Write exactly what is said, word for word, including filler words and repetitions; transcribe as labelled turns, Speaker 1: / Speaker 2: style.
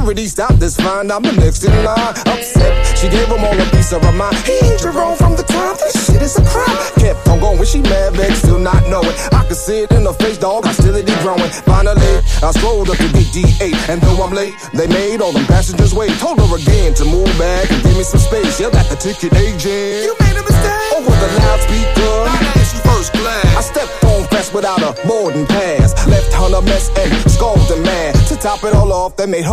Speaker 1: Security stopped this fine, I'm the next in line. Upset, she gave him all a piece of her mind. He hit Jerome from the top, this shit is a crime. Kept on going, she mad, vexed, still not knowing. I could see it in her face, dog, hostility growing. Finally, I strolled up to get D eight, and though I'm late, they made all them passengers wait. Told her again to move back and give me some space. Yelled at the ticket agent, you made a mistake. Over the loudspeaker, I asked you first class. I stepped on fast without a boarding pass. Left her a mess and scolded mad. To top it all off, they made her